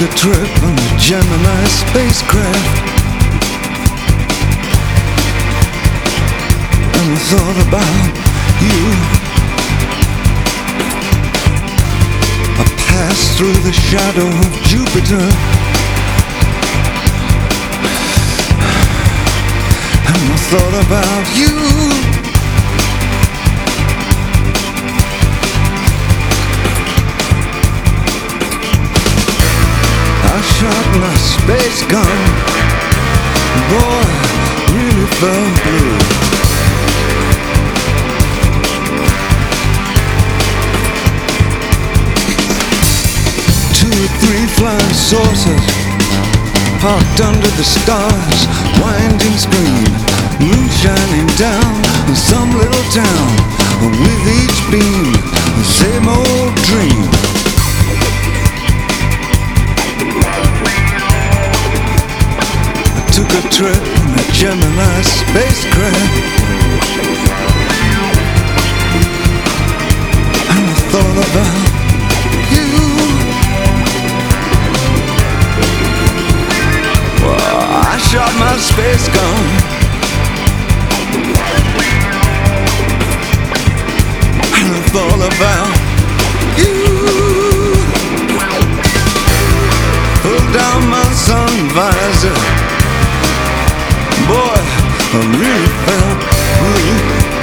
a trip on the Gemini spacecraft, and I thought about you. I passed through the shadow of Jupiter, and I thought about you. I shot my space gun, boy, really felt blue. 2 or 3 flying saucers parked under the stars, winding screen, moon shining down in some little town. With each beam, the same old dream. Took a trip in a Gemini spacecraft, and I thought about you. Well, I shot my space gun, and I thought about you. Pulled down my sun visor, boy, I really felt blue.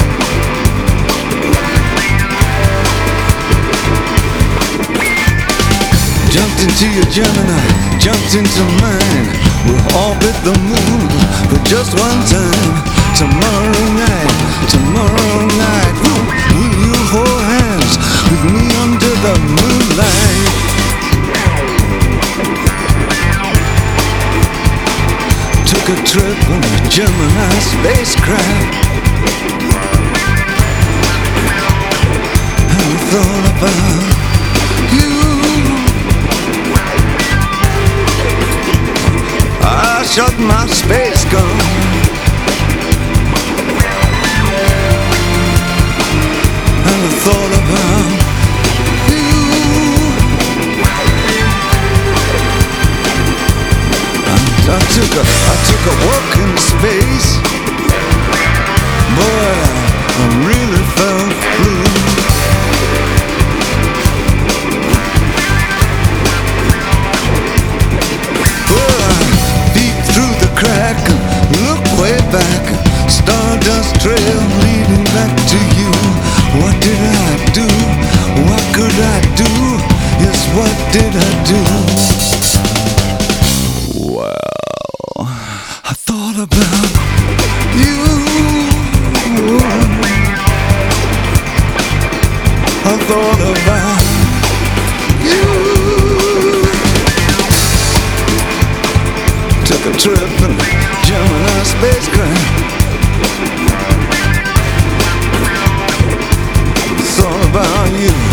Jumped into your Gemini, jumped into mine. We'll orbit the moon for just one time. Tomorrow night, will you hold hands with me under the moonlight? Took a trip on a Gemini spacecraft, and I thought about you. I shot my space gun, and I thought about you. I took a walk in space, boy, I really felt blue. Boy, peek through the crack and look way back, stardust trail leading back to you. What did I do? What could I do? Yes, what did I do? Well, I thought about you. I thought about you. Took a trip in a Gemini spacecraft. It's all about you.